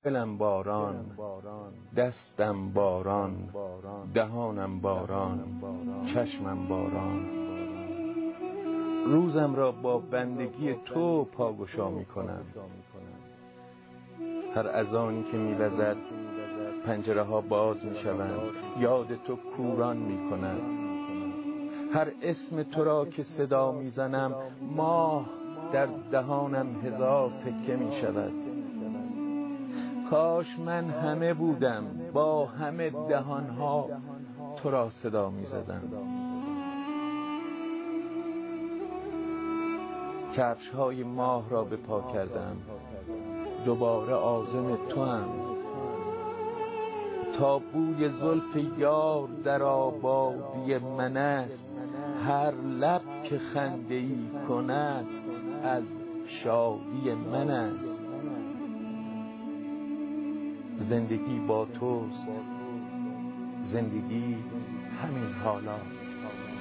دلم باران، دستم باران، دهانم باران، چشمم باران. روزم را با بندگی تو پاگشا می کنم. هر اذانی که می وزد پنجره ها باز می شوند، یاد تو کوران می کند. هر اسم تو را که صدا می زنم، ماه در دهانم هزار تکه می شود. کاش من همه بودم، با همه دهانها تو را صدا می زدم. کفش های ماه را به پا کردم، دوباره عازم تو هم. تا بوی زلف یار در آبادی من است، هر لب که خنده ای کند از شادی من است. زندگی با توست، زندگی همین حالاست.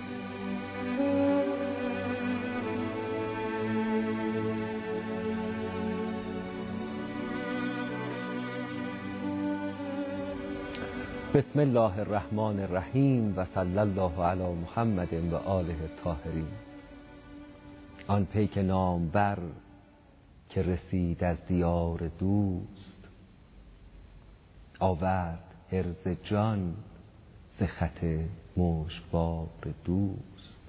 بسم الله الرحمن الرحیم و صلی الله علی محمد و آله الطاهرین. آن پیک نامبر که رسید از دیار دوست، آورد حرز جان ز خط مشکبار دوست.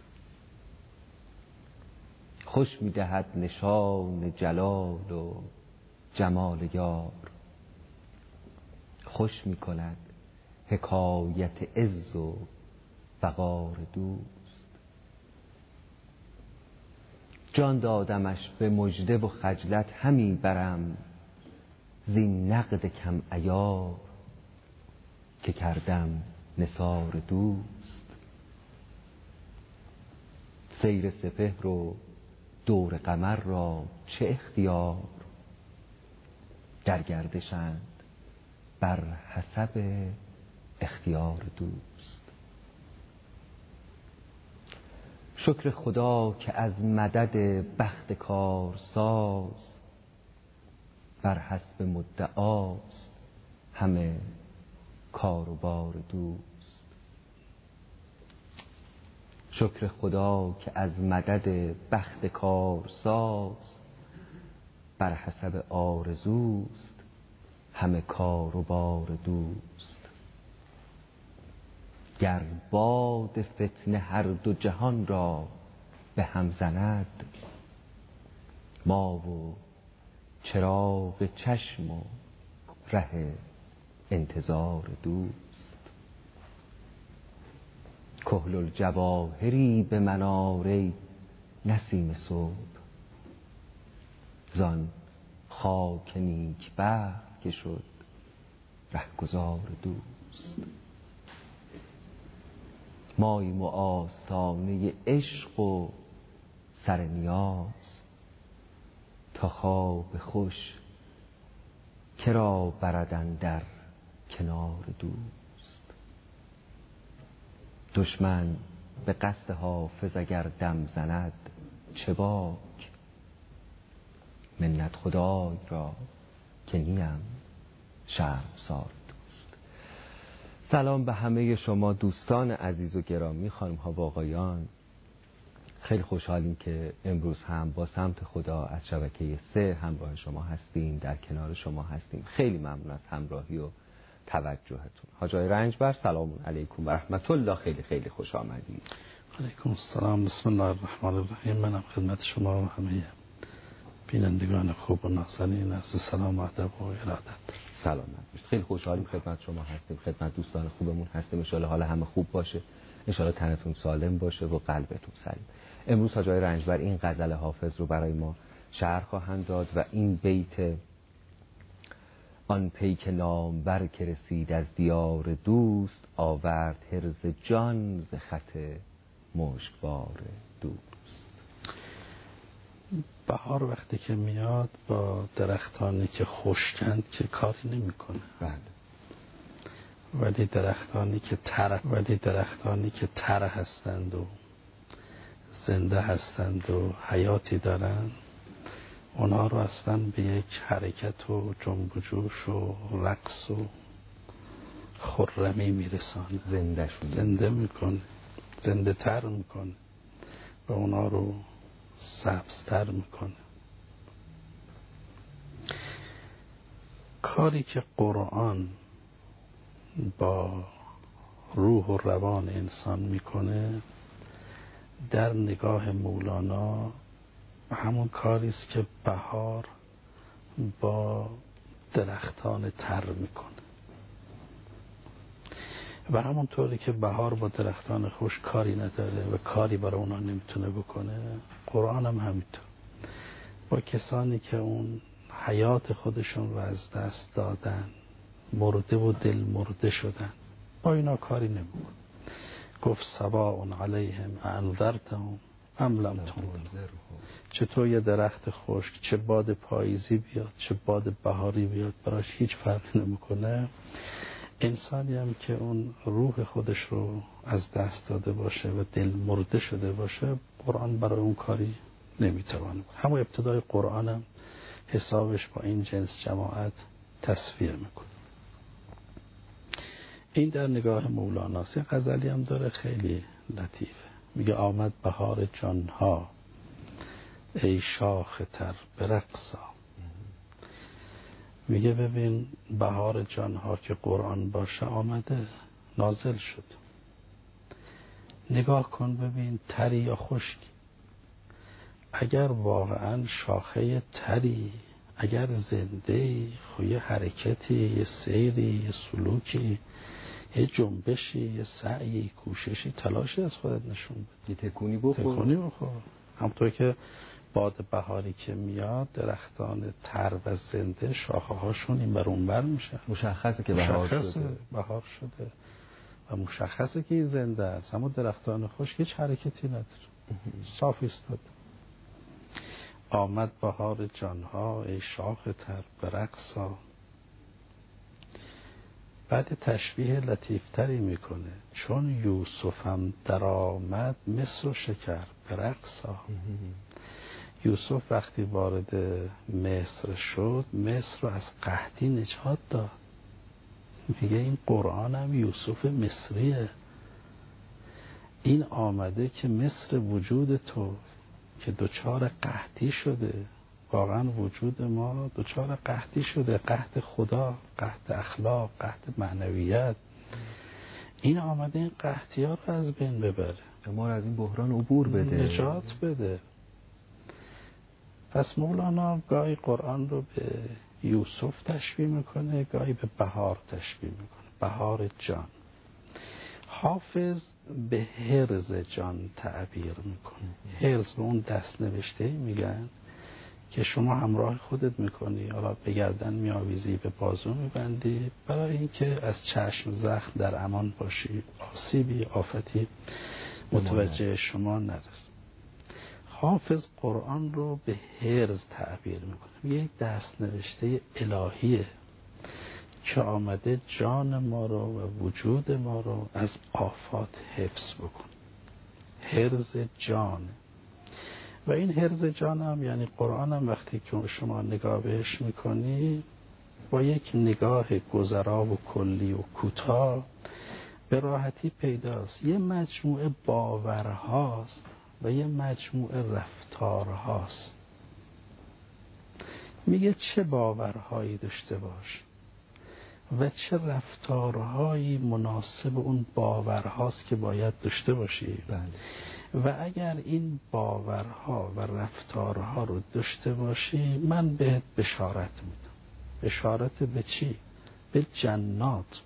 خوش می دهد نشان جلال و جمال یار، خوش می کند حکایت عز و وقار دوست. جان دادمش به مژده و خجلت همی برم، زین نقد کم عیار که کردم نثار دوست. سیر سپهر و دور قمر را چه اختیار، در گردشند بر حسب اختیار دوست. شکر خدا که از مدد بخت کارساز، بر حسب مدعاست همه کار و بار دوست. شکر خدا که از مدد بخت کارساز، بر حسب آرزوست همه کار و بار دوست. گر باد فتنه هر دو جهان را به هم زند، ما و چراغ چشم و ره انتظار دوست. کحل الجواهری به من آر ای نسیم صبح، زان خاک نیکبخت که شد رهگذار دوست. ماییم و آستانه عشق و سر نیاز، تا خواب خوش کرا برد اندر کنار دوست. دشمن به قصد حافظ اگر دم زند چه باک، منت خدای را که نیم شرمسار دوست. سلام به همه شما دوستان عزیز و گرامی، خانم ها و آقایان. خیلی خوشحالیم که امروز هم با سمت خدا از شبکه 3 همراه شما هستیم، در کنار شما هستیم. خیلی ممنون از همراهی و توجهتون. حاج آقای رنجبر سلام علیکم و رحمت الله، خیلی خیلی خوش آمدید. علیکم السلام. بسم الله الرحمن الرحیم. منم خدمت شما و همه بینندگان خوب و نازنین عرض سلام و ادب و ارادت. سلامت باشید. خیلی خوشحالیم خدمت شما هستیم، خدمت دوستان خوبمون هستیم. ان شاءالله حال همه خوب باشه، ان شاءالله تنتون سالم باشه و قلبتون سلیم. امروز حاج آقای رنجبر این غزل حافظ رو برای ما شرح خواهند داد و این بیت آن پیک نامبر که رسید از دیار دوست، آورد حرز جان ز خط مشکبار دوست. بهار وقتی که میاد با درختانی که خشکند که کاری نمیکنه، ولی درختانی که تر هستند و زنده هستند و حیاتی دارند، اونا رو اصلا به یک حرکت و جنب و جوش و رقص و خرمی میرسانه، زنده میکنه، زنده تر میکنه و اونا رو سبزتر میکنه. کاری که قرآن با روح و روان انسان میکنه در نگاه مولانا همون کاری است که بهار با درختان تر میکنه و همونطوری که بهار با درختان خوش کاری نداره و کاری برای اونا نمیتونه بکنه، قرآن هم همینطور با کسانی که اون حیات خودشون رو از دست دادن، مرده و دل مرده شدن، با اینا کاری نمیکنه. گفت سواء علیهم انذرتهم ام لم تنذرهم. چطور یه درخت خشک چه باد پاییزی بیاد چه باد بهاری بیاد براش هیچ فرقی نمیکنه. انسانی هم که اون روح خودش رو از دست داده باشه و دل مرده شده باشه، قرآن برای اون کاری نمیتوانه. همون ابتدای قرآن هم حسابش با این جنس جماعت تصفیه میکنه. این در نگاه مولاناست. یه غزلی هم داره خیلی لطیفه، میگه آمد بهار جانها ای شاخ تر برقصا. میگه ببین بهار جانها که قرآن باشه آمده، نازل شد. نگاه کن ببین تری یا خشکی. اگر واقعا شاخه تری، اگر زنده‌ای، خب یه حرکتی، یه سیری، یه سلوکی، یه جنبشی، یه سعی، کوششی، تلاشی از خودت نشون بده، یه تکونی بخور. همونطور که باد بهاری که میاد درختان تر و زنده شاخه هاشون این بر اون بر میشه، مشخصه که بهار شده و مشخصه که این زنده است. اما درختان خشک هیچ حرکتی نداره، صاف ایستاده. آمد بهار جانها ای شاخ تر برقصا. بعد تشبیه لطیفتری میکنه، چون یوسفم در آمد مصر و شکر برقصا. یوسف وقتی وارد مصر شد، مصر رو از قحطی نجات داد. میگه این قرآن هم یوسف مصریه. این آمده که مصر وجود تو که دچار قحطی شده، واقعا وجود ما دچار قحطی شده، قحط خدا، قحط اخلاق، قحط معنویت. این آمده این قحطی ها رو از بین ببره، ما رو از این بحران عبور بده، نجات بده. پس مولانا گاهی قرآن رو به یوسف تشبیه میکنه، گاهی به بهار تشبیه میکنه، بهار جان. حافظ به هرز جان تعبیر میکنه. هرز به اون دست نوشته میگن که شما همراه خودت میکنی، حالا به گردن میآویزی، به بازو میبندی، برای اینکه از چشم زخم در امان باشی، آسیبی آفتی متوجه شما نرسه. حافظ قرآن رو به هرز تعبیر میکنه، یک دست نوشته الهیه که آمده جان ما رو و وجود ما رو از آفات حفظ بکن. هرز جان. و این هرز جان هم یعنی قرآن هم وقتی که شما نگاه بهش میکنی با یک نگاه گذرا و کلی و کوتاه به راحتی پیداست. یه مجموعه باورهاست و یه مجموعه رفتارهاست. میگه چه باورهایی داشته باش و چه رفتارهایی مناسب اون باورهاست که باید داشته باشی. و اگر این باورها و رفتارها رو داشته باشی، من بهت بشارت میدم. بشارت به چی؟ به جنات.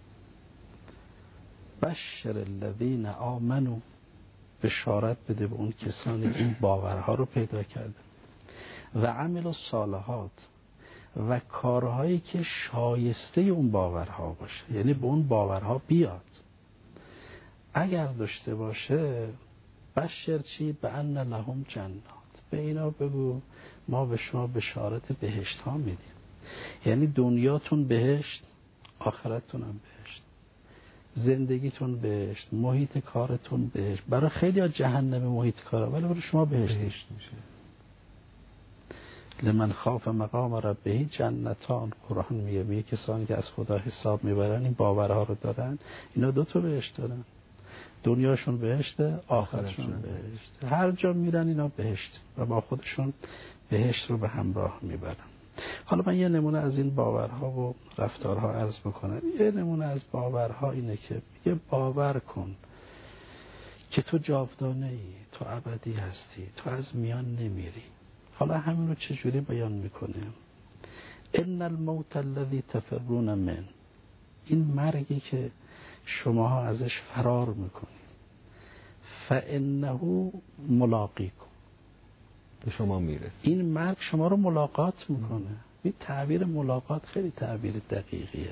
بشر الذین آمنو. بشارت بده به اون کسانی که این باورها رو پیدا کرده و عمل الصالحات و کارهایی که شایسته اون باورها باشه، یعنی به اون باورها بیاد. اگر داشته باشه بشر چی؟ به ان لهم جنات. به اینا بگو ما به شما بشارت بهشت ها میدیم. یعنی دنیاتون بهشت، آخرتتون هم بهشت، زندگیتون بهشت، محیط کارتون بهشت. برای خیلی ها جهنم محیط کاره، ولی برای شما بهشت میشه. لمن خاف مقام ربه جنتان. قرآن میگه کسانی که از خدا حساب میبرن، این باورها رو دارن، اینا 2 تا بهشت دارن، دنیاشون بهشته، آخرتشون بهشته. هر جا میرن اینا بهشت و با خودشون بهشت رو به همراه میبرن. حالا من یه نمونه از این باورها و رفتارها عرض بکنم. یه نمونه از باورها اینه که میگه باور کن که تو جاودانه ای، تو ابدی هستی، تو از میان نمیری. حالا همین رو چجوری بیان میکنه؟ ان الموت الذی تفرون من، این مرگی که شماها ازش فرار میکنید، فانه ملاقیکم، به شما میرسه. این مرگ شما رو ملاقات میکنه. این تعبیر ملاقات خیلی تعبیر دقیقیه.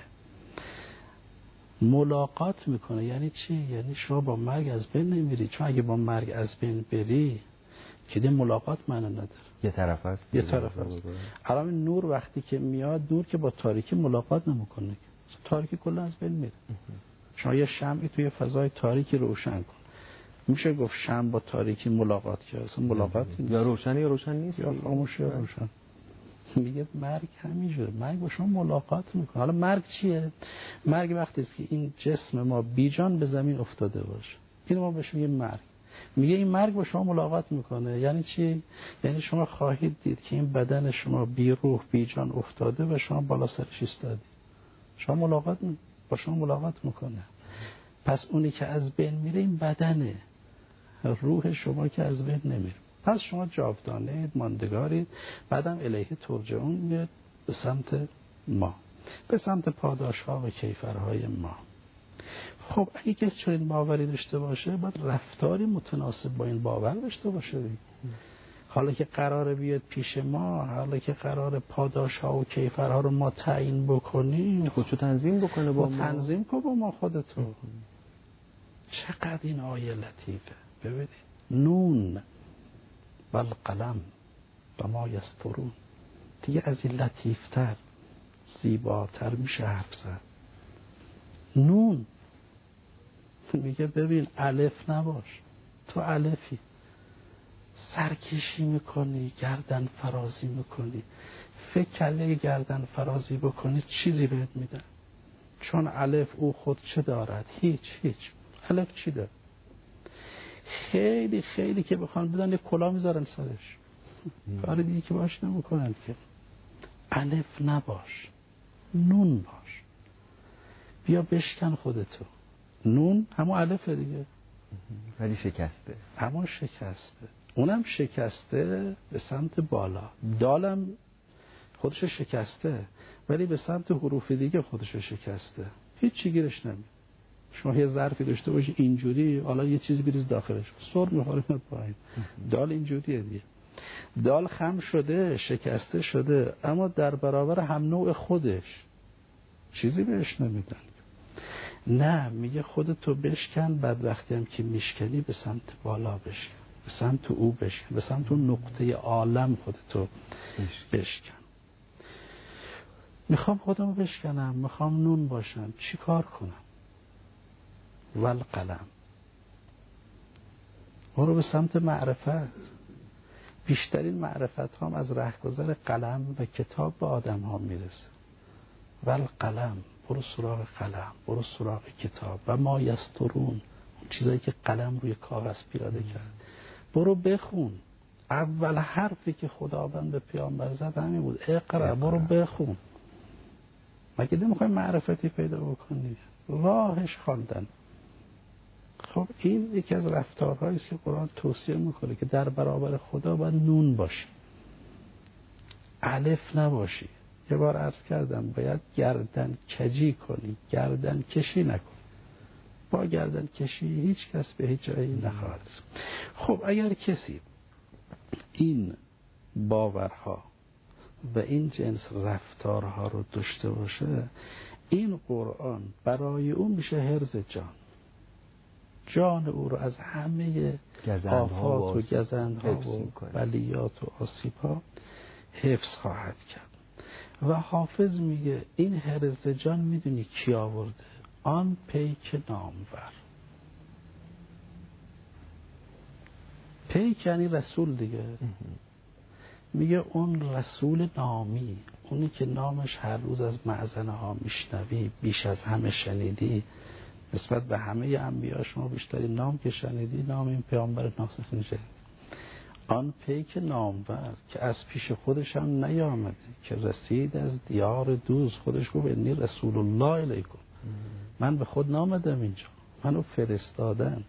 ملاقات میکنه یعنی چی؟ یعنی شما با مرگ از بین نمیری، چون اگه با مرگ از بین بری که ده ملاقات معنی نداره، یه طرف هست. الان نور وقتی که میاد، نور که با تاریکی ملاقات نمیکنه، تاریکی کلا از بین میره. شما یه شمعی توی فضای تاریکی روشن کن، میشه گفت شمع با تاریکی ملاقات کرد؟ اصلا ملاقات یا روشن یا روشن نیست، یا خاموش یا روشن. میگه مرگ همینجوره، مرگ با شما ملاقات میکنه. حالا مرگ چیه؟ مرگ وقتی است که این جسم ما بیجان به زمین افتاده باشه، اینو ما بهش میگیم مرگ. میگه این مرگ با شما ملاقات میکنه. یعنی چی؟ یعنی شما خواهید دید که این بدن شما بی روح بی جان افتاده و شما بالا سرش ایستادی. شما با شما ملاقات میکنه. پس اونی که از بین میره این بدنه، روح شما که از بین نمیره. پس شما جاودانه ماندگارید. بعدم الیه ترجعون میاد به سمت ما، به سمت پاداش‌ها و کیفرهای ما. خب اگه کسی چنین باوری داشته باشه، باید رفتاری متناسب با این باور داشته باشه. حالا که قراره بیاد پیش ما، حالا که قراره پاداش‌ها و کیفرها رو ما تعیین بکنیم، خودشو تنظیم بکنه با ما. تنظیم کن با ما خودتو. چقدر این آیه لطیفه. ببینید نون والقلم و ما یسطرون، دیگه از این لطیفتر زیباتر میشه حرف زد. نون میگه ببین الف نباش، تو الفی، سرکشی میکنی، گردن فرازی میکنی، فکر کردی گردن فرازی بکنی چیزی بهت میدن، چون الف او خود چه دارد؟ هیچ. الف چی داره؟ خیلی خیلی که بخوان بدن یه کلا میذارن سرش، کار دیگه که باش نمیکنن. که الف نباش، نون باش. بیا بشکن خودتو. نون همون الفه دیگه، ولی شکسته. همون شکسته، اونم شکسته به سمت بالا. دالم خودشو شکسته ولی به سمت حروف دیگه خودشو شکسته، هیچ چی گیرش نمیاد. شما یه ظرفی داشته باشی اینجوری، حالا یه چیزی بریز داخلش، سر میخوره میاد پایین. دال اینجوریه دیگه. دال خم شده، شکسته شده، اما در برابر هم نوع خودش چیزی بهش نمیدن. نه، میگه خودتو بشکن، بعد وقتی هم که میشکنی به سمت بالا بشکن، به سمت او بشکن، به سمت اون نقطه عالم خودتو بشکن. میخوام خودمو بشکنم، میخوام نون باشم، چی کار کنم؟ والقلم، برو به سمت معرفت. بیشترین معرفت هم از رهگذر قلم و کتاب به آدم ها میرسه. والقلم، برو سراغ قلم، برو سراغ کتاب. و ما یسطرون، چیزایی که قلم روی کاغذ پیاده کرد، برو بخون. اول حرفی که خداوند به پیامبر زد همین بود، اقرا، برو بخون. مگه نمیخوای معرفتی پیدا بکنی؟ راهش خواندن. خب این یکی از رفتارهایی است که قرآن توصیه میکنه که در برابر خدا باید نون باشی، الف نباشی. یه بار عرض کردم باید گردن کجی کنی، گردن کشی نکنی. با گردن کشی هیچ کس به هیچ جایی نخواهد رسید. خب اگر کسی این باورها و این جنس رفتارها رو داشته باشه، این قرآن برای اون میشه حرز جان او رو از همه آفات و گزندها و بلیات و آسیب‌ها حفظ خواهد کرد. و حافظ میگه این حرز جان میدونی کی آورده؟ آن پیک نامور. پیک یعنی رسول دیگه. میگه اون رسول نامی، اونی که نامش هر روز از معزنه ها میشنوی، بیش از همه شنیدی، نسبت به همه انبیا شما بیشترین نام که شنیدی نام این پیامبر ناسخ شنیدی. آن پیک نامور که از پیش خودش هم نیامده، که رسید از دیار دوز، خودش گفت انی رسول الله الیکم، من به خود نامدم اینجا، منو فرستادن.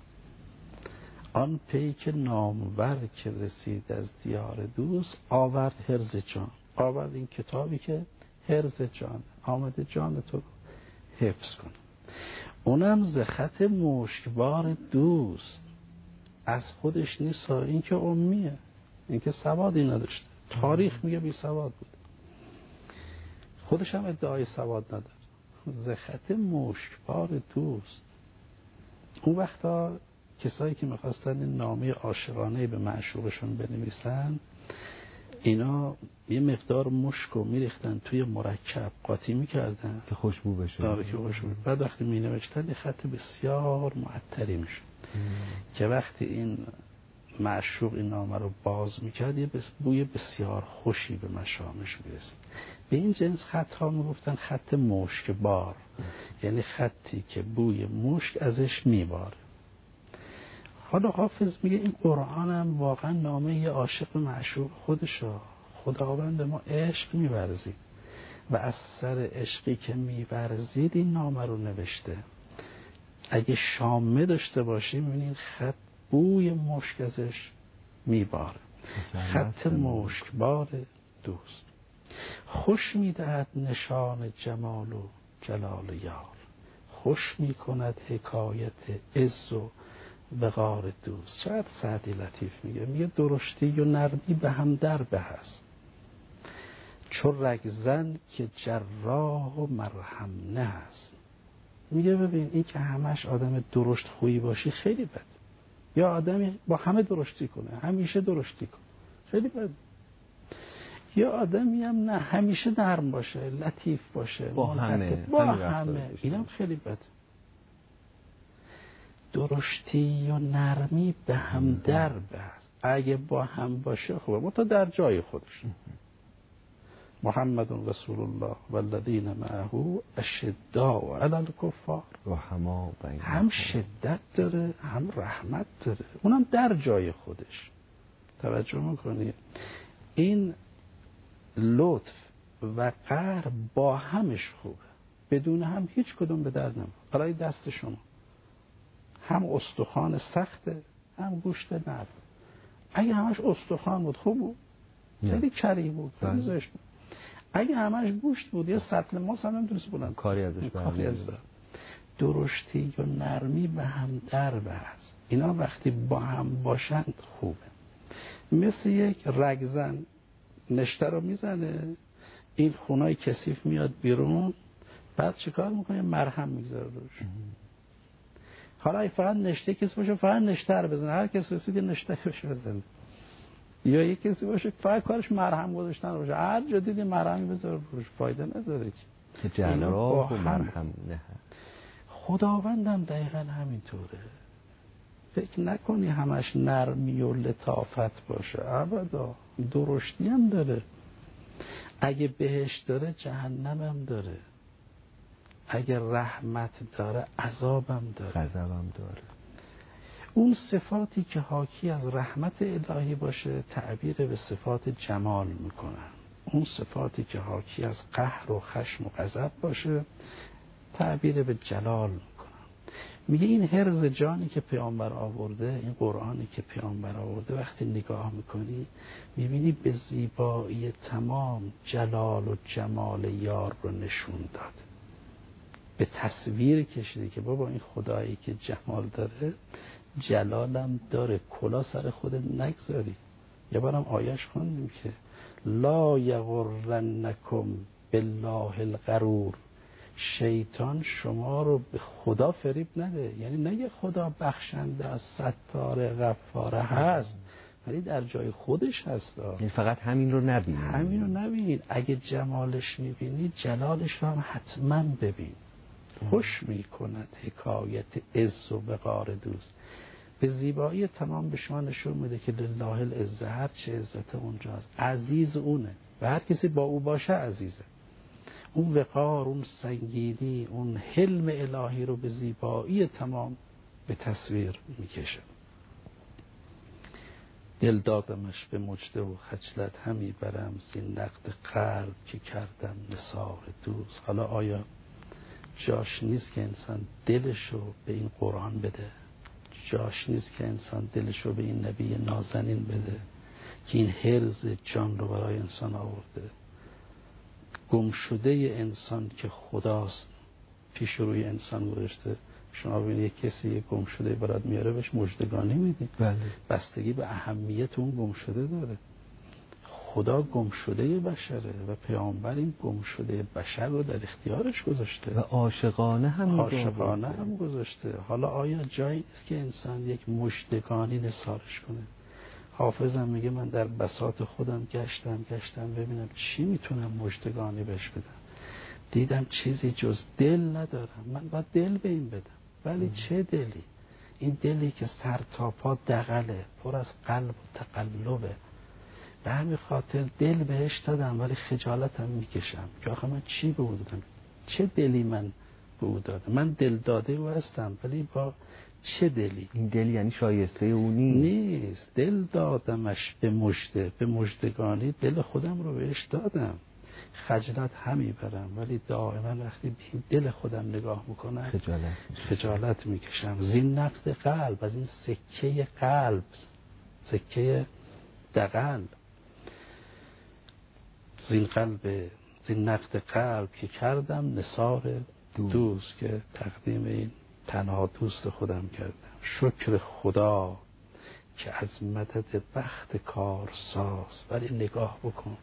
آن پیک نامور که رسید از دیار دوز، آورد حرز جان، آورد این کتابی که حرز جان، آمده جان تو رو حفظ کنه. اونم ز خط مشکبار دوست، از خودش نیست، این که امیه، این که سوادی نداشته، تاریخ میگه بی سواد بود، خودش هم ادعای سواد نداره. ز خط مشکبار دوست. اون وقتا کسایی که میخواستن این نامه عاشقانه به معشوقشون بنویسن، اینا یه مقدار مشکو میریختن توی مرکب قاطی میکردن که خوشبو بشه. داره که خوشبو. بعد وقتی مینوشتن یه خط بسیار معطری میشه که وقتی این معشوق این نامه رو باز میکرد یه بوی بسیار خوشی به مشامش میرسید. به این جنس خط ها میگفتن خط مشک بار، یعنی خطی که بوی مشک ازش میباره. حالا حافظ میگه این قرآن هم واقعا نامه یه عاشق به معشوق خودشه. خداوند به ما عشق میورزید و از سر عشقی که میورزید این نامه رو نوشته. اگه شامه داشته باشیم میبینین خط بوی مشک ازش میباره. خط مشکبار دوست. خوش میدهد نشان جمال و جلال یار، خوش میکند حکایت عز و وقار دوست. شاید سعدی لطیف میگه درشتی و نرمی به هم دربه هست، چو رگزن که جراح و مرهم نه هست. میگه ببین این که همش آدم درشت خویی باشی خیلی بد، یا آدمی با همه درشتی کنه، همیشه درشتی کنه، خیلی بد. یا آدمی هم نه همیشه نرم باشه، لطیف باشه، با همه اینم خیلی بد. درشتی و نرمی به هم دربه است. اگه با هم باشه خوبه، منتها در جای خودش. محمد رسول الله والذین معه اشداء علی الکفار، هم شدت داره هم رحمت داره، اونم در جای خودش. توجه میکنی؟ این لطف و قهر با همش خوبه، بدون هم هیچ کدوم به درد نمیخوره. حالا دست شما هم استخوان سخته هم گوشت نرم. اگه همش استخوان بود خوب بود، خیلی کری بود، خیلی زشت بود. اگه همش گوشت بود یه سطل ماست هم نمیتونست بلند کاری ازش برمیاد. درشتی و نرمی به هم دربه است. اینا وقتی با هم باشند خوبه. مثل یک رگزن نشته رو میزنه، این خونای کثیف میاد بیرون، بعد چیکار میکنه؟ مرهم میگذاره روش. حالا اگه فقط نشته کسی باشه فقط نشته رو بزنه، هر کسی رسید نشته بشه بزنه. یا یک کسی باشه فقط کارش مرهم گذاشتن باشه، هر جا دیدی مرهمی بذاره روش، فایده نداره که جراح و مرهم نه. خداوندم دقیقاً همینطوره. فکر نکنی همش نرمی و لطافت باشه، ابدا. درشتی هم داره. اگه بهشت داره جهنم هم داره، اگه رحمت داره عذابم داره، غضبم داره. اون صفاتی که حاکی از رحمت الهی باشه تعبیر به صفات جمال میکنن، اون صفاتی که حاکی از قهر و خشم و غضب باشه تعبیر به جلال میکنن. میگه این حرز جانی که پیامبر آورده، این قرآنی که پیامبر آورده، وقتی نگاه میکنی میبینی به زیبایی تمام جلال و جمال یار رو نشون داد. به تصویر کشیده که بابا این خدایی که جمال داره جلالم داره، کلا سر خودت نگذاری. یه بارم آیش خوندیم که لا یغرنکم بالله الغرور، شیطان شما رو به خدا فریب نده. یعنی نه خدا بخشنده از ستار غفار هست، ولی در جای خودش هست. این فقط همین رو نبین، همین رو نبین. اگه جمالش میبینی جلالش رو هم حتما ببین. خوش میکند حکایت عز و وقار دوست. به زیبایی تمام به شما نشون میده که لله العزه، هر چه عزت اونجاست، عزیز اونه و هر کسی با او باشه عزیزه. اون وقار، اون سنگینی، اون حلم الهی رو به زیبایی تمام به تصویر میکشه. دل دادمش به مجده و خجلت، همی برم زین نقد قلب که کردم نثار دوست. حالا آیا جاش نیست که انسان دلشو به این قرآن بده؟ جاش نیست که انسان دلشو به این نبی نازنین بده که این حرز جان رو برای انسان آورده؟ گم شده انسان که خداست پیش روی انسان گذاشته. شما ببینید یک کسی یک گم شده برات میاره، بهش مژدگانی میدید. بله. بستگی به اهمیت اون گم شده داره. خدا گم شده بشره و پیامبر این گم شده بشر رو در اختیارش گذاشته و عاشقانه هم گذاشته. حالا آیا جایی نیست که انسان یک مژدگانی نثارش کنه؟ حافظم میگه من در بساط خودم گشتم ببینم چی میتونم مژدگانی بهش بدم. دیدم چیزی جز دل ندارم. من باید دل به این بدم. ولی چه دلی؟ این دلی که سر تا پا دغله، پر از قلب و تقلبه. به همین خاطر دل بهش دادم ولی خجالتم میکشم که آخه من چی به او دادم؟ چه دلی من به او دادم؟ من دل داده او هستم ولی با چه دلی؟ این دل یعنی شایسته او نیست. دل دادمش به مژده، به مژدگانی دل خودم رو بهش دادم. خجلت همی برم ولی دائما وقتی به این دل خودم نگاه میکنم خجالت میکشم. زین نقد قلب، از این سکه قلب، سکه دغل، زین نقد قلب که کردم نثار دوست، که تقدیم این تنها دوست خودم کردم. شکر خدا که از مدد بخت کارساز. ولی نگاه بکن،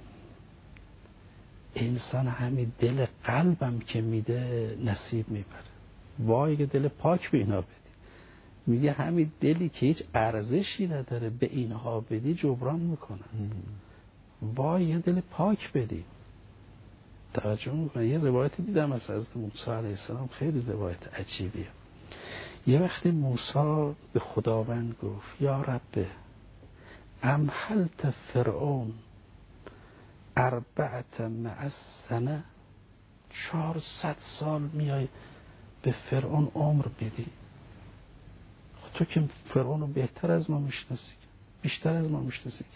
انسان همین دل قلبم که میده نصیب میبره. وای که دل پاک به اینا بدی. میگه همین دلی که هیچ ارزشی نداره به اینها بدی جبران میکنن. وای یه دل پاک بدی. توجه میکنه. یه روایتی دیدم از حضرت موسی علیه السلام، خیلی روایت عجیبیه. یه وقتی موسی به خداوند گفت یا رب امهلت فرعون 400 مع السنه، 400 سال میای به فرعون عمر بدی. تو که فرعون رو بهتر از ما میشناسی، بیشتر از ما میشناسی.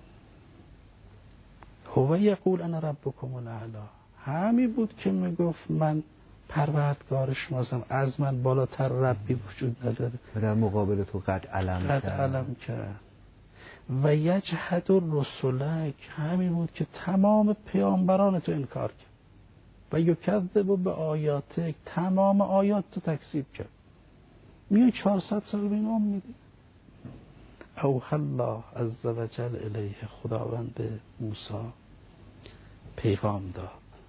هو یقول انا ربکم الاعلی، همین بود که میگفت من پروردگار شماستم، از من بالاتر ربی وجود نداره. و در مقابل تو قد علم کرد. و یجحد رسولک، همین بود که تمام پیامبران تو انکار کرد. و یکذب به آیاتک، تمام آیات تو تکذیب کرد. میای 400 سال به این عمر میدی. اوحی الله عز و جل الیه، خداوند به موسی پیغام داد،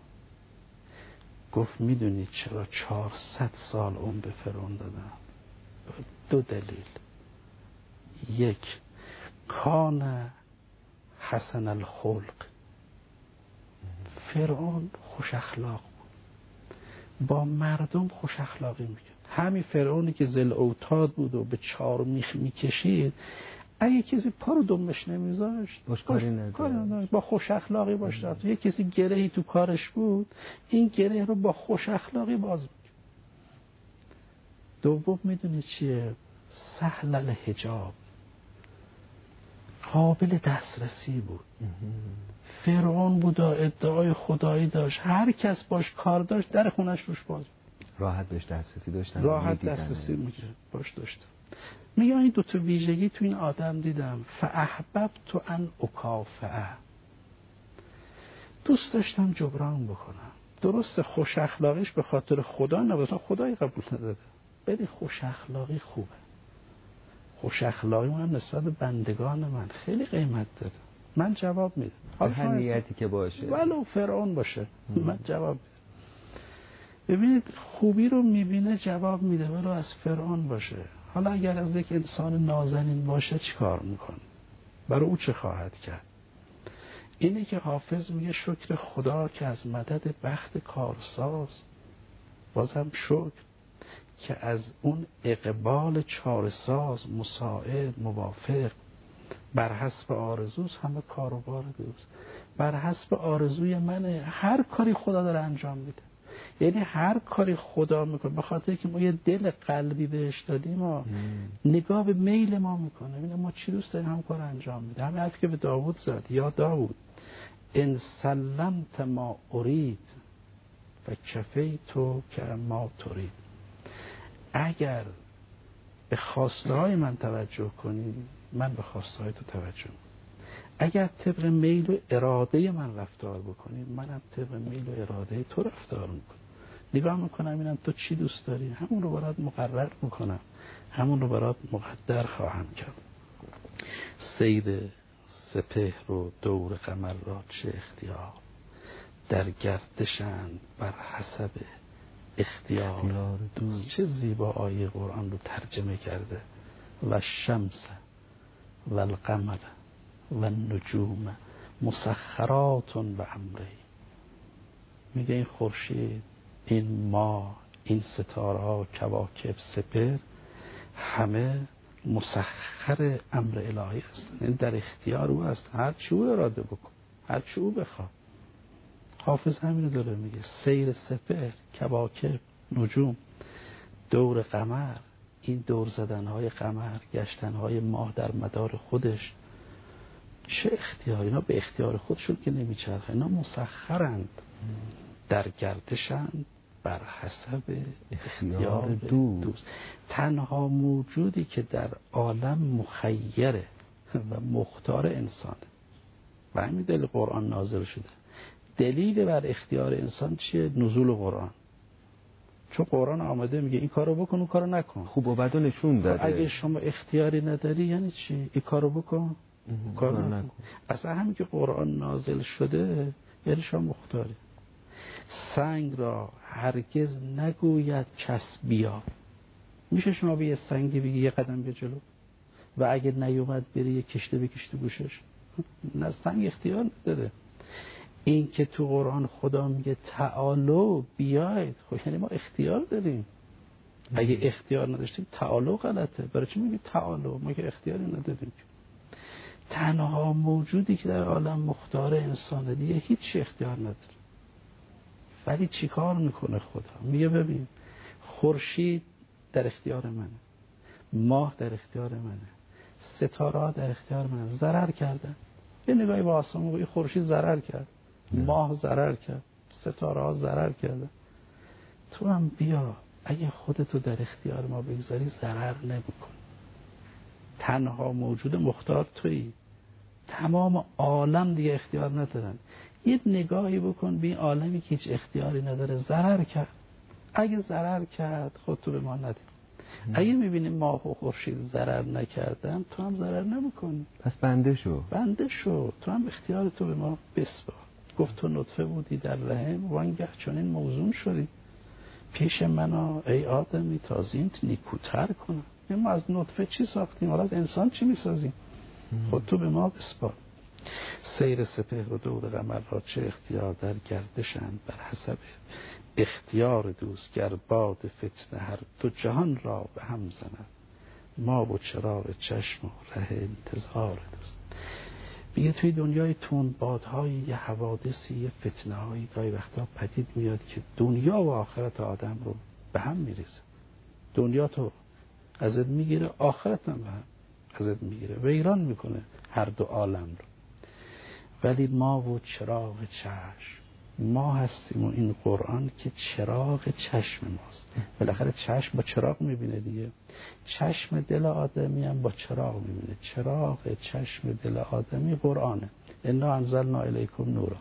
گفت میدونید چرا 400 سال عمر به فرعون دادم؟ 2 دلیل. یک، کان حسن الخلق، فرعون خوش اخلاق بود، با مردم خوش اخلاقی میکرد. همین فرعونی که ذل اوتاد بود و به 4 میخ میکشید، اگه کسی پا رو دمش نمیذاشت باش کاری نداشت، با خوش اخلاقی باش رفت. یه کسی گرهی تو کارش بود، این گره رو با خوش اخلاقی باز میکرد. دوم میدونید چیه؟ سهل الحجاب، قابل دسترسی بود. فرعون بود، ادعای خدایی داشت، هر کس باش کار داشت در خونش روش باز، راحت بهش دسترسی داشتن، راحت دسترسی میکرد باش داشتن. میگم این 2 تا ویژگی تو این آدم دیدم. فاحببت ان اکافئه، دوست داشتم جبران بکنم. درست خوش اخلاقیش به خاطر خدا نبود، خدایی قبول نداده، ولی خوش اخلاقی خوبه. خوش اخلاقی اونم نسبت به بندگان من خیلی قیمت داره. من جواب میدم، هر نیتی که باشه، ولو فرعون باشه من جواب میدم. ببینید خوبی رو میبینه جواب میده، ولو از فرعون باشه. حالا اگر از یک انسان نازنین باشه چی کار میکنه؟ برای او چه خواهد کرد؟ اینه که حافظ میگه شکر خدا که از مدد بخت کارساز. بازم شکر. که از اون اقبال چاره‌ساز، مساعد، موافق بر حسب آرزوست، همه کار و بار دوست بر حسب آرزوی منه. هر کاری خدا داره انجام میده، یعنی هر کاری خدا میکنه به خاطر که ما یه دل قلبی بهش دادیم و نگاه به میل ما میکنه، ببین ما چی دوست داریم هم کار انجام میده. همین حرفی که به داوود زد، یا داوود ان سلمت ما ارید و کفیتو که ما ترید، اگر به خواسته های من توجه کنی من به خواسته های تو توجه میکنم، اگر طبق میل و اراده من رفتار بکنی منم طبق میل و اراده تو رفتار میکنم. نگاه میکنم اینم تو چی دوست داری، همون رو برات مقرر میکنم، همون رو برات مقدر خواهم کرد. سیر سپهر و دور قمر را چه اختیار، در گردشند بر حسب اختیار دوست. چه زیبا آیه قرآن رو ترجمه کرده. و شمس و القمر و النجوم مسخرات به امره، میگه این خورشید، این ماه، این ستاره ها، کواکب، سپهر، همه مسخر امر الهی هستن، این در اختیار او هست، هر چی او اراده بکن، هر چی او بخواد. حافظ همینو داره میگه، سیر سپهر، کواکب، نجوم، دور قمر، این دور زدنهای قمر، گشتنهای ماه در مدار خودش، چه اختیاری، اینا به اختیار خودشون که نمیچرخه، اینا مسخرند، در گردشند بر حسب اختیار دوست. تنها موجودی که در عالم مخیره و مختار انسانه و همین دلیل قرآن نازل شده. دلیل بر اختیار انسان چیه؟ نزول قرآن. چون قرآن آمده میگه این کارو بکن اون کارو نکن، خوب و بدو نشون داده. اگه شما اختیاری نداری یعنی چی؟ این کارو بکن کارو نکن. اصلا همین که قرآن نازل شده یعنی شما مختاری. سنگ را هرگز نگوید کس بیا. میشه شما به یه سنگی بگی یه قدم بیا جلو و اگه نیومد بری یه کشته بکشته گوشش؟ نه، سنگ اختیار نداره. این که تو قرآن خدا میگه تعالو بیاید، خب یعنی ما اختیار داریم. اگه اختیار نداشتیم تعالو غلطه. برای چی میگه تعالو؟ ما که اختیاری نداریم. تنها موجودی که در عالم مختار انسانه، دیگه هیچ اختیار نداره. ولی چی کار میکنه خدا؟ میگه ببین خورشید در اختیار منه، ماه در اختیار منه، ستاره ها در اختیار منه. ضرر کردن، یه نگاهی به آسمون بگی خورشید ضرر کرد، ماه ضرر کرد، ستاره ها ضرر کردن. تو هم بیا اگه خودتو در اختیار ما بگذاری ضرر نمیکن. تنها موجود مختار تویی، تمام عالم دیگه اختیار ندارن. یه نگاهی بکن به این عالمی که هیچ اختیاری نداره، ضرر کرد. اگه ضرر کرد خودتو به ما نده. اگه میبینی ماه و خورشید ضرر نکردن تو هم ضرر نمیکنی، پس بنده شو، تو هم اختیار تو به ما بسپار. گفت تو نطفه بودی در رحم وانگه چنین موزون شدی پیش منا ای آدمی تا زینت نیکوتر کنم. ما از نطفه چی ساختیم، حالا از انسان چی میسازیم؟ خود تو به ما بسپار. سیر سپهر و دور قمر را چه اختیار، در گردشند بر حسب اختیار دوست. گر باد فتنه هر دو جهان را به هم زند، ما و چراغ چشم و ره انتظار دوست. میگه توی دنیای تند بادهای یه حوادثی، یه فتنه هایی گاهی وقتا پدید میاد که دنیا و آخرت آدم رو به هم میریزه. دنیا تو ازت میگیره، آخرت هم به هم ازت میگیره، ویران میکنه هر دو عالم رو. ولی ما و چراغ چشم، ما هستیم و این قرآن که چراغ چشم ماست. بالاخره چشم با چراغ میبینه دیگه، چشم دل آدمی هم با چراغ میبینه. چراغ چشم دل آدمی قرآنه. انا انزلنا الیکم نورا.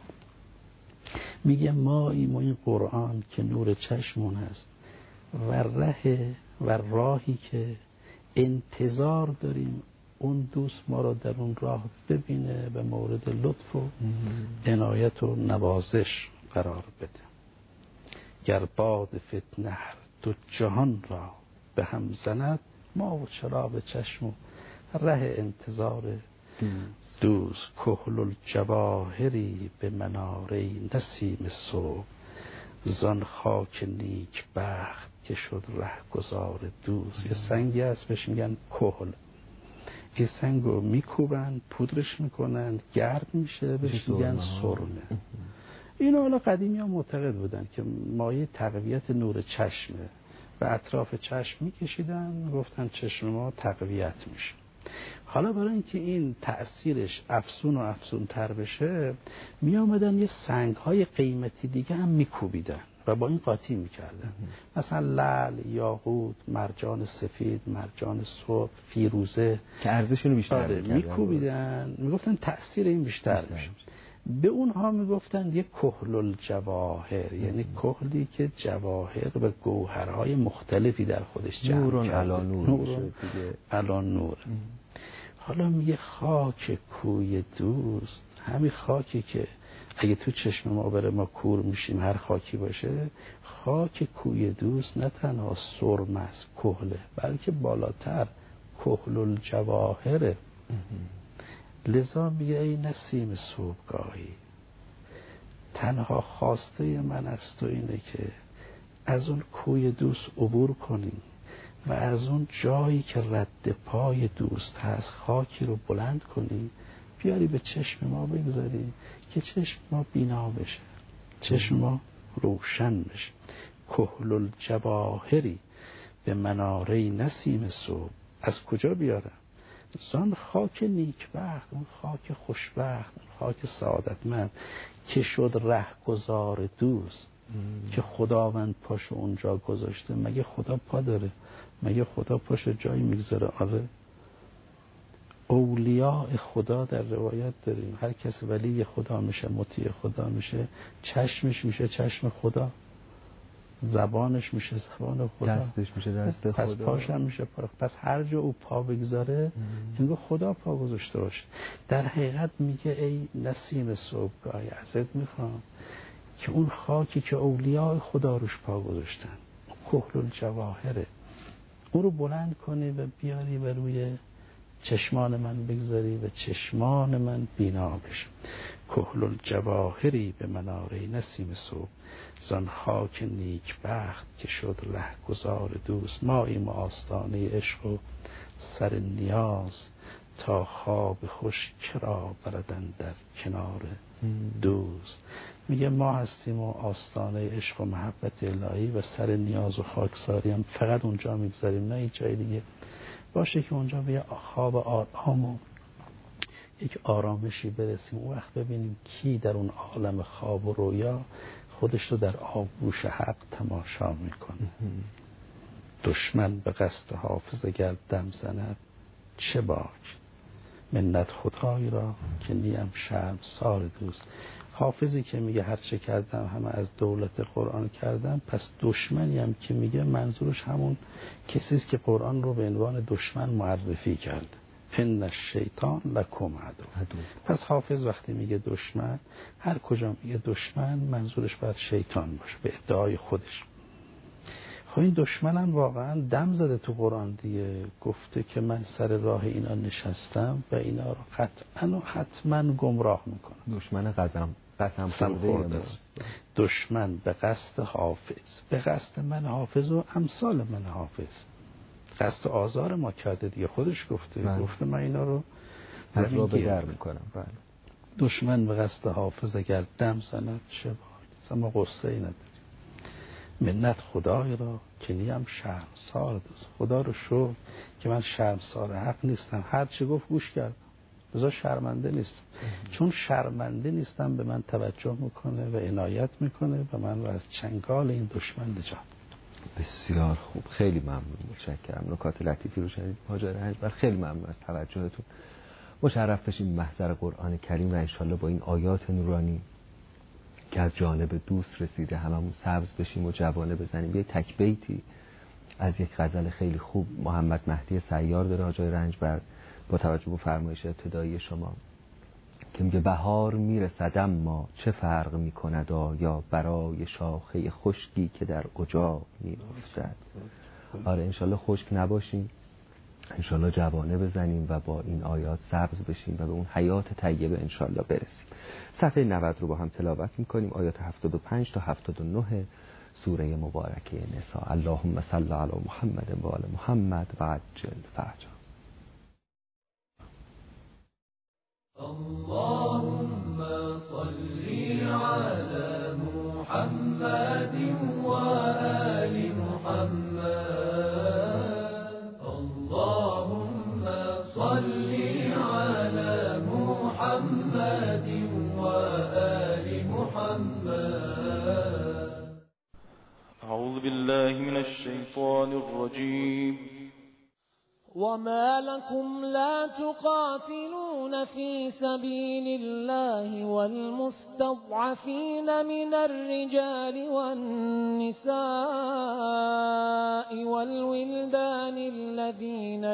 میگه ما این قرآن که نور چشمون هست و ره و راهی که انتظار داریم اون دوست ما رو در اون راه ببینه و مورد لطف و عنایت و نوازش قرار بده. گر باد فتنه هر دو جهان را به هم زند، ما و چراغ چشم و ره انتظار دوست. کحل الجواهری به مناره نسیم صبح، زان خاک نیک بخت که شد رهگذار دوست. یه سنگی هست بهش میگن کحل، این سنگو میکوبن، پودرش میکنن، گرد میشه، بهش میگن سرمه. اینو حالا قدیمی ها معتقد بودن که مایه تقویت نور چشمه و اطراف چشم میکشیدن، گفتن چشم ما تقویت میشه. حالا برای اینکه این تأثیرش افزون و افزون تر بشه، می آمدن یه سنگ های قیمتی دیگه هم میکوبیدن و با این قاطی میکردن، مثلا لعل، یاقوت، مرجان سفید، مرجان سرخ، فیروزه که ارزششون بیشتر میکوبیدن، میگفتن تأثیر این بیشتر میشه. به اونها میگفتن یک کحل الجواهر، یعنی کحلی که جواهر و گوهرهای مختلفی در خودش جمع نورون کرده. علا نور علا نور. حالا میگه خاک کوی دوست، همین خاکی که اگه تو چشم ما بره ما کور میشیم، هر خاکی باشه، خاک کوی دوست نه تنها سرم است، کحله، بلکه بالاتر کحل الجواهره. لذا میگه ای نسیم صبحگاهی، تنها خواسته من از تو اینه که از اون کوی دوست عبور کنی و از اون جایی که رد پای دوست هست خاکی رو بلند کنی، بیاری به چشم ما بگذاری که چشم ما بینا بشه، چشم ما روشن بشه. کحل الجواهری به مناره نسیم صبح. از کجا بیارم؟ زان خاک نیکبخت، اون خاک خوشبخت، اون خاک سعادتمند که شد رهگذار دوست، که خداوند پاشو اونجا گذاشته. مگه خدا پا داره؟ مگه خدا پاشو جایی میگذاره؟ آره، اولیاء خدا در روایت داریم، هر کسی ولی خدا میشه، مطیع خدا میشه، چشمش میشه چشم خدا، زبانش میشه زبان خدا، دستش میشه دست خدا، پس پاش هم میشه پا. پس هر جا او پا بگذاره انگار خدا پا گذاشته باشه. در حقیقت میگه ای نسیم صبحگاهی، ازت میخوام که اون خاکی که اولیاء خدا روش پا گذاشتن، کحل الجواهره، اون رو بلند کنی و بیاری و روی چشمان من بگذاری و چشمان من بینا بشه. کحل الجواهری به مناره نسیم صبح، زان خاک نیک بخت که شد رهگذار دوست. ماییم آستانه عشق و سر نیاز، تا خواب خوش کرا بردن در کنار دوست. میگه ما هستیم و آستانه عشق و محبت الهی و سر نیاز و خاکساری هم فقط اونجا میگذاریم، نه هیچ جای دیگه. باشه که اونجا به خواب آرام و یک آرامشی برسیم، اون وقت ببینیم کی در اون عالم خواب و رویا خودش رو در آغوش حق تماشا میکنه. دشمن به قصد حافظ گر دم زند چه باک، منت خدای را که نیم شرمسار دوست. حافظی که میگه هر چه کردم همه از دولت قرآن کردم، پس دشمنی هم که میگه منظورش همون کسیست که قرآن رو به عنوان دشمن معرفی کرده. ان الشیطان لکم عدو. پس حافظ وقتی میگه دشمن، هر کجا میگه دشمن منظورش باید شیطان باشه به ادعای خودش. خب این دشمنم واقعا دم زده تو قرآن دیگه، گفته که من سر راه اینا نشستم و اینا رو قطعا و حتما گمراه میکنم. دشمن قسم خورده است. دشمن به قصد حافظ، به قصد من حافظ و امثال من حافظ، قصد آزار ما کرده دیگه، خودش گفته گفته من اینا رو زمین گیر میکنم. بله. دشمن به قصد حافظ اگر دم زند چه باک، اما قصه ای نداری. منت خدای را که نیم شرمسار دوست. خدا رو شکر که من شرمسار حق نیستم، هر چی گفت گوش کردم، بذار شرمنده نیستم. چون شرمنده نیستم به من توجه میکنه و عنایت میکنه و من رو از چنگال این دشمن نجات. بسیار خوب، خیلی ممنون، متشکرم. نکات لطیفی رو شنید حاج رنجبر، خیلی ممنون از توجهتون. مشرف بشیم محضر قرآن کریم و انشالله با این آیات نورانی که از جانب دوست رسیده هممون سبز بشیم و جوانه بزنیم. یه تک بیتی از یک غزل خیلی خوب محمد مهدی سیار داره حاج رنجبر، با توجه به فرمایش ابتدایی شما که میگه بهار میرسد اما چه فرق میکند آیا برای شاخه خشکی که در اجاق میافتد. آره انشالله خشک نباشیم انشالله جوانه بزنیم و با این آیات سبز بشیم و به اون حیات طیبه انشالله برسیم. صفحه 90 رو با هم تلاوت میکنیم، آیات 75 تا 79 سوره مبارکه نساء. اللهم صل علی محمد و آل محمد و عجل فرجا. اللهم صل على محمد وآل محمد. اللهم صل على محمد وآل محمد. أعوذ بالله من الشيطان الرجيم. وما لكم لا تقاتلون في سبيل الله والمستضعفين من الرجال والنساء والولدان الذين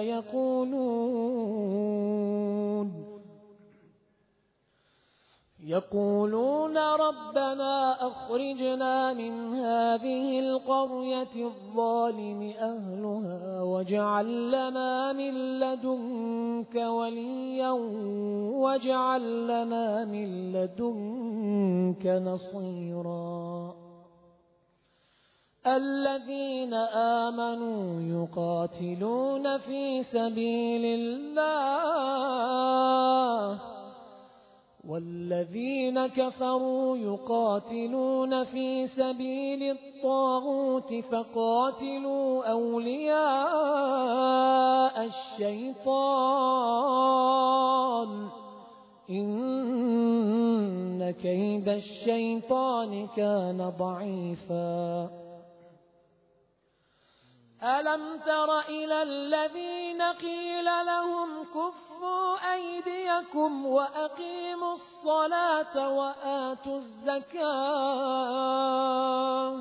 يقولون ربنا أخرجنا من هذه القرية الظالم أهلها واجعل لنا من لدنك وليا واجعل لنا من لدنك نصيرا. الذين آمنوا يقاتلون في سبيل الله والذين كفروا يقاتلون في سبيل الطاغوت فقاتلوا أولياء الشيطان إن كيد الشيطان كان ضعيفا. ألم تر إلى الذين قيل لهم كفوا أيديكم وأقيموا الصلاة وآتوا الزكاة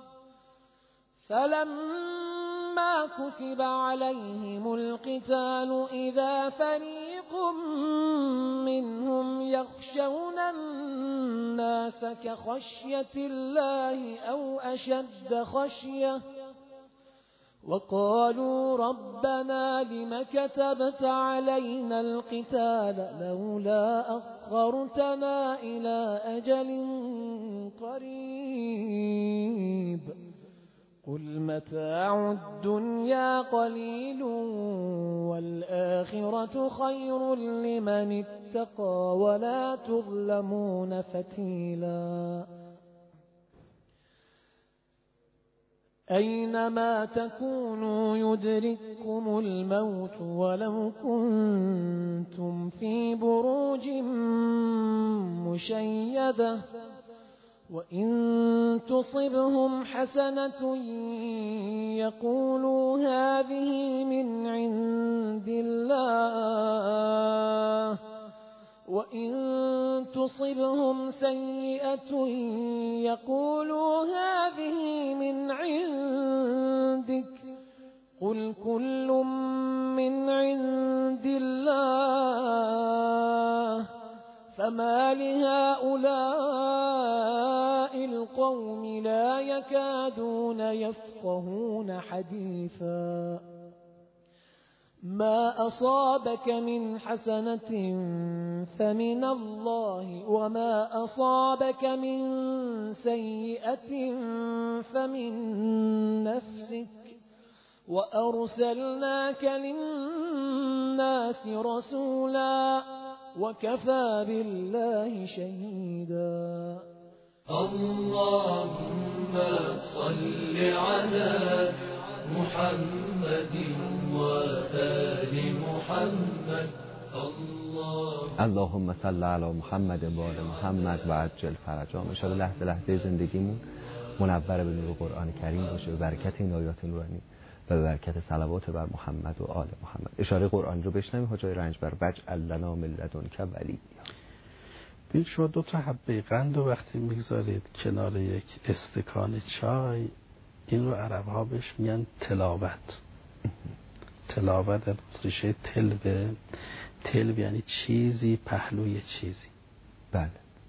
فلما كتب عليهم القتال إذا فريق منهم يخشون الناس كخشية الله أو أشد خشية وقالوا ربنا لم كتبت علينا القتال لولا أخرتنا إلى أجل قريب قل متاع الدنيا قليل والآخرة خير لمن اتقى ولا تظلمون فتيلا. أينما تكونوا يدرككم الموت ولو كنتم في بروج مشيدة وإن تصبهم حسنة يقولوا هذه من عند الله وإن تصبهم سيئة يقولوا هذه من عندك قل كل من عند الله فما لهؤلاء القوم لا يكادون يفقهون حديثا. ما أصابك من حسنة فمن الله وما أصابك من سيئة فمن نفسك وأرسلناك للناس رسولا وكفى بالله شهيدا. اللهم صل على محمد وآل محمد. اللهم صل علی محمد و آل محمد و عجل فرجام. ان شاء الله لحظه لحظه زندگیمون منور به نور قرآن کریم باشه، به برکت این آیات نورانی و به برکت صلوات بر محمد و آل محمد. اشاره قرآن رو بشنویم. حاجی رنجبر واجعل لنا من لدنک ولی. ببین شما 2 حبه قند رو وقتی میگذارید کنار یک استکان چای، این رو عرب ها بهش میگن تلاوت. تلاوت از ریشه تلبه. تلب یعنی چیزی پهلوی چیزی. بله.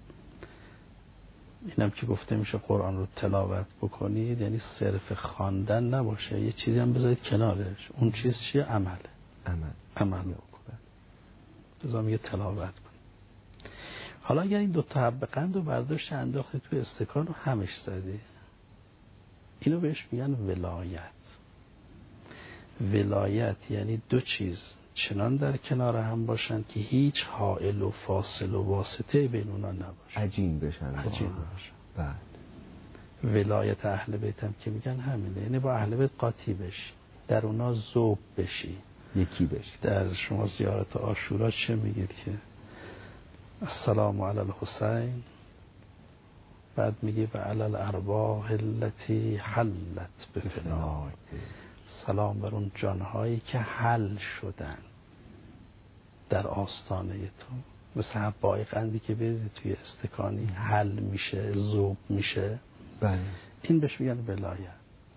اینم که گفته میشه قرآن رو تلاوت بکنید یعنی صرف خواندن نباشه، یه چیزی هم بذارید کنارش. اون چیز چیه؟ عمله. عمل بکن. بذار میگه تلاوت کن. حالا اگر این 2 تا حب قند رو برداشت انداختی تو استکان و همش زدی، اینو بهش میگن ولایت. ولایت یعنی 2 چیز چنان در کنار هم باشن که هیچ حائل و فاصل و واسطه بین اونا نباشه، عجین بشن. بعد ولایت اهل بیت هم که میگن همینه، یعنی با اهل بیت قاطی بشی، در اونا ذوب بشی، یکی بشی. در شما زیارت عاشورا چه میگید که السلام علی الحسین، بعد میگی و علی الارواح التي حلت بفنای، سلام بر اون جانهایی که حل شدن در آستانه تو، مثل حبای قندی که بریزی توی استکانی حل میشه، ذوب میشه. بله. این بهش میگن ولایت.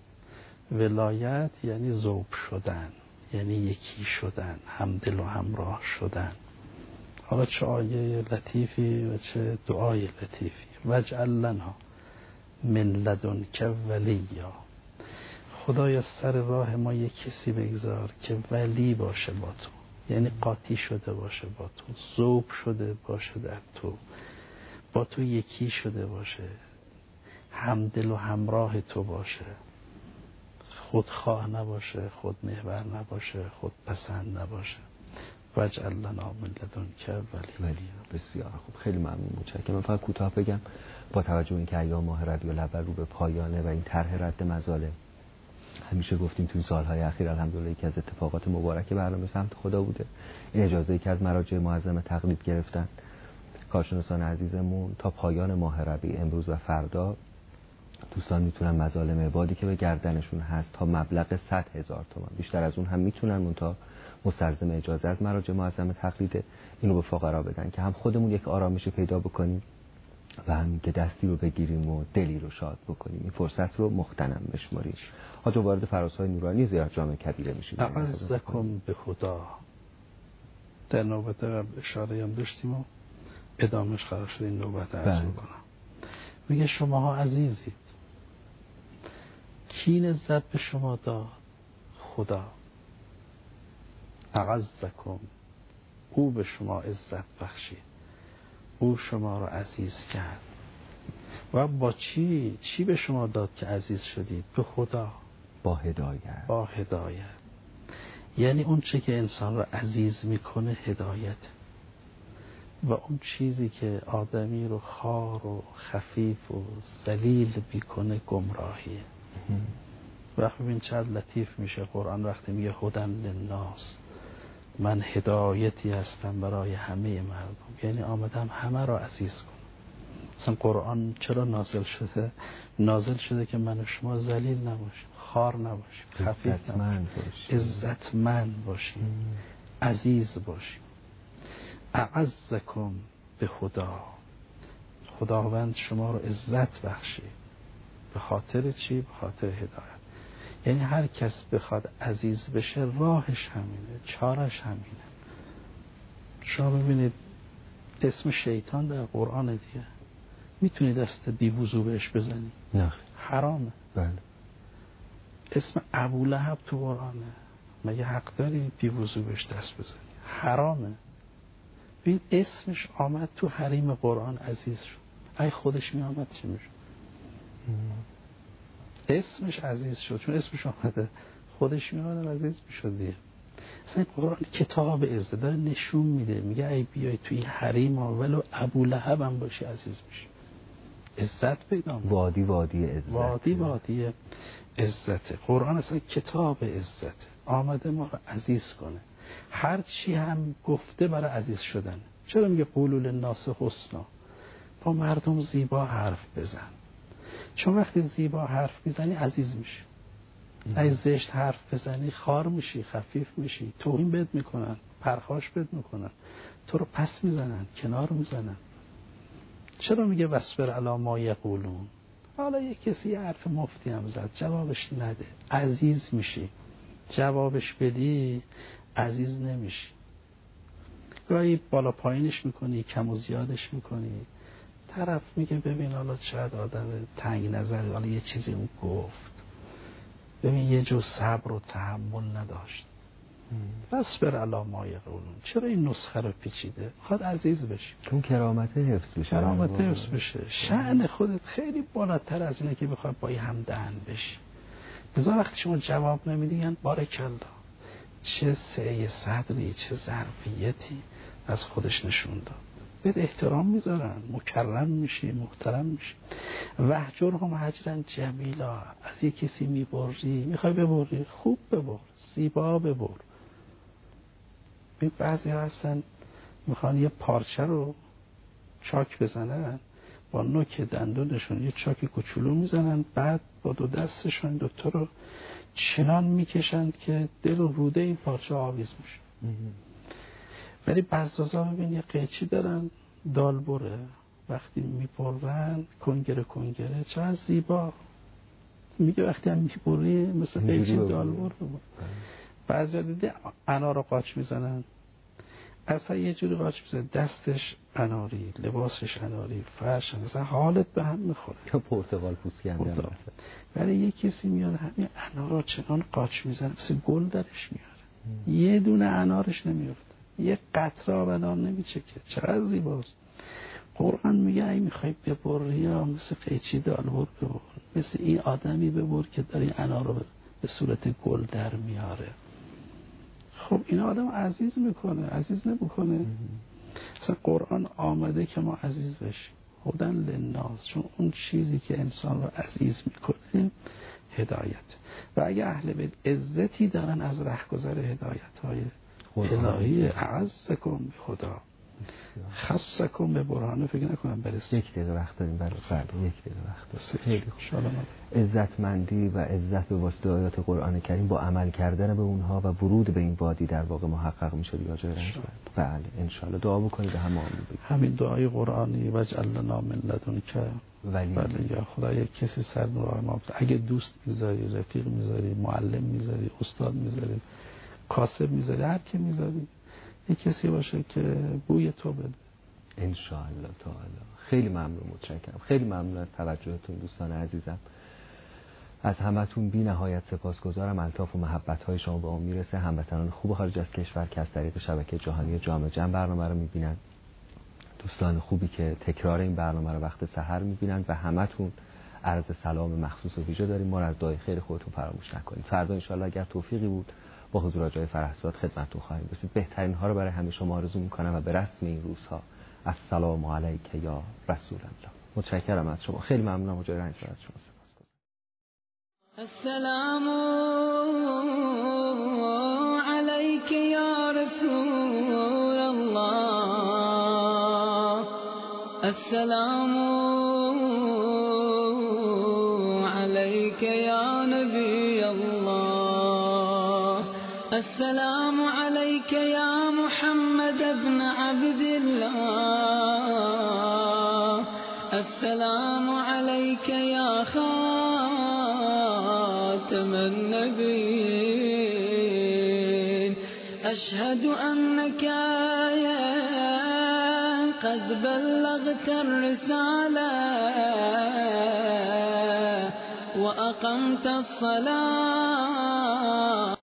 ولایت یعنی ذوب شدن، یعنی یکی شدن، همدل و همراه شدن. حالا چه آیه لطیفی و چه دعای لطیفی. واجعل لنا من لدنک ولیا، خدایا سر راه ما یک کسی بگذار که ولی باشه با تو، یعنی قاطی شده باشه با تو، ذوب شده باشه در تو، با تو یکی شده باشه، همدل و همراه تو باشه، خودخواه نباشه، خود محور نباشه، خود پسند نباشه. واجعل لنا من لدنک ولی. بسیار خوب، خیلی ممنون. متشکرم. من فقط کوتاه بگم با توجه به اینکه ایام ماه ربیع الاول رو به پایانه و این طرح رد مظالم همیشه گفتیم تو سالهای اخیر الحمدلله یکی از اتفاقات مبارک برنامه سمت خدا بوده. این اجازه‌ای که از مراجع معظم تقلید گرفتن کارشناسان عزیزمون تا پایان ماه ربیع امروز و فردا دوستان میتونن مظالم عبادی که به گردنشون هست تا مبلغ 100,000 تومان، بیشتر از اون هم میتونن، تا مستلزم اجازه از مراجع معظم تقلید، اینو به فقرا بدن که هم خودمون یک آرامش پیدا بکنیم و هم که دستی رو بگیریم و دلی رو شاد بکنیم. این فرصت رو مغتنم بشماریم. حاج وارد فراس‌های نورانی زیارت جامع کبیره میشیم. اعزکم به خدا. در نوبت قبل اشاره هم داشتیم و ادامهش قرار شد این نوبت عرض بکنم. میگه شماها عزیزید. کی عزت به شما داد؟ خدا. اعزکم، او به شما عزت بخشید، او شما را عزیز کرد. و با چی به شما داد که عزیز شدید؟ به خدا، با هدایت. با هدایت. یعنی اون چه که انسان را عزیز میکنه هدایت، و اون چیزی که آدمی رو خار و خفیف و ذلیل میکنه گمراهیه. وقتی ببین چقدر لطیف میشه قرآن وقتی میگه هدن للناس، من هدایتی هستم برای همه مردم، یعنی آمدم همه را عزیز کنم. مثلا قرآن چرا نازل شده؟ نازل شده که من و شما ذلیل نباشیم، خار نباشیم، خفیف نباشیم، عزتمند باشیم، عزیز باشیم. اعزکم به خدا، خداوند شما رو عزت بخشید. به خاطر چی؟ به خاطر هدایت. یعنی هر کس بخواد عزیز بشه راهش همینه، چارش همینه. شما ببینید اسم شیطان در قرآن دیگه، میتونی دست بی وضو بهش بزنی؟ نه، حرامه. بله. اسم ابولهب تو قرآنه، مگه حق داری بی وضو بهش دست بزنی؟ حرامه. ببین اسمش آمد تو حریم قرآن عزیز شد. ای خودش می آمد چی میشد؟ اسمش عزیز شد چون اسمش آمده، خودش می آمد عزیز میشد دیگه. اصلا قرآن کتاب عزت داره نشون میده، میگه ای بیای توی حریم ها ولو ابولهب هم باشی عزیز میشی، عزت پیدا میکنی. وادی عزت، وادی عزت. قرآن اصلا کتاب عزت آمده ما رو عزیز کنه. هر چی هم گفته برای عزیز شدن. چرا میگه قولوا للناس حسنا؟ با مردم زیبا حرف بزن، چون وقتی زیبا حرف میزنی عزیز میشی. اگه زشت حرف بزنی خار میشی، خفیف میشی، توهین بهت میکنن، پرخاش بهت میکنن، تو رو پس میزنن، کنار میزنن. چرا میگه واصبر علی ما یقولون؟ حالا یک کسی حرف مفتی هم زد جوابش نده، عزیز میشی. جوابش بدی عزیز نمیشی. گاهی بالا پایینش میکنی، کم و زیادش میکنی، طرف میگه ببین حالا شاید آدم تنگ نظر، حالا یه چیزی اون گفت، ببین یه جو صبر و تحمل نداشت، فاصبر علی ما یقولون. چرا این نسخه رو پیچیده؟ خود عزیز بشی، اون کرامت حفظ بشه، کرامت حفظ بشه، شأن خودت خیلی بالاتر از اینه که بخوای با همدهن بشی. لذا وقتی شما جواب نمیدین بارکالله، چه سعی صدری، چه ظرفیتی از خودش نشون داد. بهت احترام میذارن، مکرم میشی، محترم میشی. وهجرهم هجرا جمیلا. از یک کسی میبری، میخوای ببری، خوب ببر، زیبا ببر. بعضی هستن میخوان یه پارچه رو چاک بزنن، با نوک دندونشون یه چاک کوچولو میزنن، بعد با دو دستشون دوتا رو چنان میکشند که دل و روده این پارچه آویز میشه. ولی بزازا ببین یه قیچی دارن، دالبره، وقتی میپرن کنگره چقدر زیبا. میگه وقتی هم میپری مثل قیچی دالبر رو. بعضی دیده انار رو قاچ میزنن، اصلا یه جوری قاچ میزنن، دستش اناری، لباسش اناری، فرش، مثلا حالت به هم میخوره. یا پرتقال پوست کنده. ولی یه کسی میاد همین انار رو چنان قاچ میزنه مثل گل درش میاره، یه دونه انارش نمیفته، یه قطره آب انار نمیچکه. چقدر زیباست. قرآن میگه ای میخوای ببری یا مثل قیچی دالبر ببر، مثل این آدمی ببر که داری انار رو به صورت گل در میاره. خب این آدم عزیز میکنه، عزیز نمیکنه. اصلا قرآن آمده که ما عزیز بشیم، هدن للناس، چون اون چیزی که انسان رو عزیز میکنه هدایت. و اگه اهل بیت عزتی دارن از رهگذر هدایت های الهی، اعزکم به خدا خصکم به برهانه، فکر نکنم برسه. یک دقیقه وقت داریم برای یک دقیقه وقت. خیلی خوب. عزتمندی و عزت به واسطه آیات قرآن کریم با عمل کردن به اونها و ورود به این وادی در واقع محقق میشه یا جای رنج. بله ان شاء الله دعا بکنید به همه آمین. همین دعای قرآنی وجعل لنا من لدنک ولی. بله یا خدای کسی سر راه ما، اگه دوست میذاری، رفیق میذاری، معلم میذاری، استاد میذاری، کاسب میذاری، هر کی میذاری، یک کسی باشه که بوی تو بده ان شاء الله تعالی. خیلی ممنون، متشکرم، خیلی ممنون از توجهتون دوستان عزیزم. از همتون بی نهایت سپاسگزارم. الطاف و محبت های شما به اون میرسه. هموطنان خوب خارج از کشور که از طریق شبکه جهانی جامع جمع برنامه رو میبینن، دوستان خوبی که تکرار این برنامه رو وقت سحر میبینن، و همتون عرض سلام مخصوص و ویژه داریم. ما رو از دعای خیر خودتون فراموش نکنید. فردا ان شاء الله اگر توفیقی بود با حضور آقای فرحزاد خدمتتون خواهیم رسید. بهترین ها رو برای همه شما آرزو میکنم و به رسم این روزها السلام علیک یا رسول الله. متشکرم از شما، خیلی ممنونم. جای رنج از شما سپاسگزارم. السلام علیک یا رسول الله، السلام علیک یا نبی الله، السلام علیک یا محمد ابن عبد الله، السلام علیک یا خاتم النبیین، اشهد انک قد بلغت الرسالة وأقمت الصلاة